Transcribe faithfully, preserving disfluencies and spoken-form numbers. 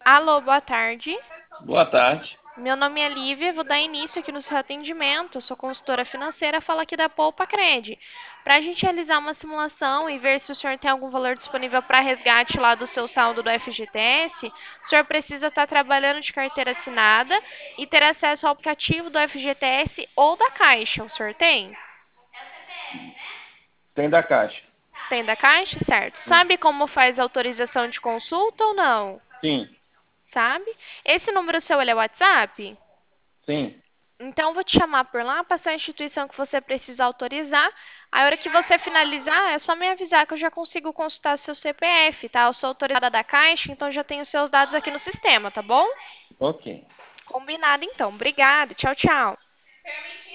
Alô, boa tarde. Boa tarde. Meu nome é Lívia, vou dar início aqui no seu atendimento. Eu sou consultora financeira, falo aqui da Poupa Cred. Para a gente realizar uma simulação e ver se o senhor tem algum valor disponível para resgate lá do seu saldo do F G T S, o senhor precisa estar trabalhando de carteira assinada e ter acesso ao aplicativo do F G T S ou da Caixa. O senhor tem? Tem da Caixa. Tem da Caixa? Certo. Sim. Sabe como faz a autorização de consulta ou não? Sim. Sabe? Esse número seu, ele é WhatsApp? Sim. Então, eu vou te chamar por lá, passar a instituição que você precisa autorizar. A hora que você finalizar, é só me avisar que eu já consigo consultar seu C P F, tá? Eu sou autorizada da Caixa, então já tenho seus dados aqui no sistema, tá bom? Ok. Combinado, então. Obrigada. Tchau, tchau.